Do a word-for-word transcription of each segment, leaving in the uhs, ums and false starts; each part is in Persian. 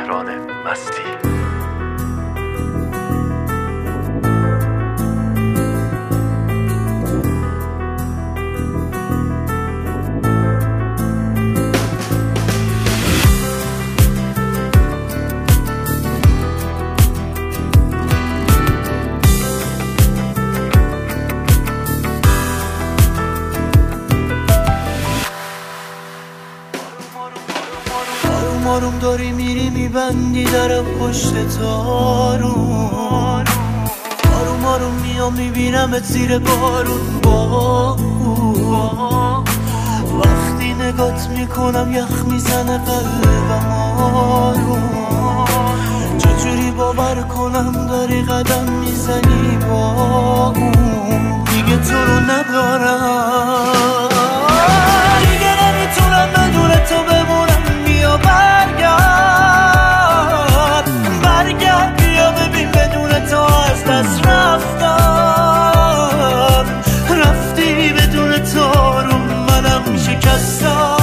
تهران مستی. آروم داری میری میبندی در پشت تارون، آروم آروم میام میبینمت زیر بارون. با وقتی نگات میکنم یخ میزنه قلبم آروم. چجوری باور کنم داری قدم میزنی با اون؟ دیگه تو رو ندارم، دیگه نمیتونم بدون تو بمونم. بیا برگرد برگرد بیا ببین بدون تو از دست رفتم، رفتی بدون تو رو منم شکستم.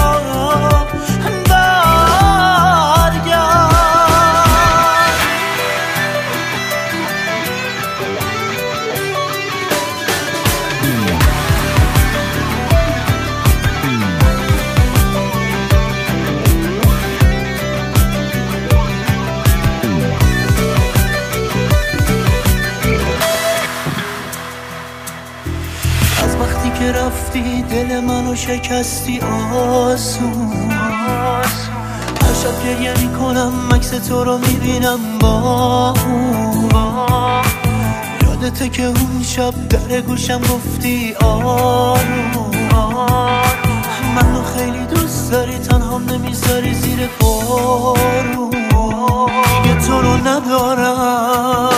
که رفتی دل منو شکستی آسون، هر شب گریه میکنم عکس تو رو میبینم با اون. یادته که اون شب در گوشم گفتی آروم، منو خیلی دوست داری تنهام نمیذاری زیر بارون. دیگه تو رو ندارم،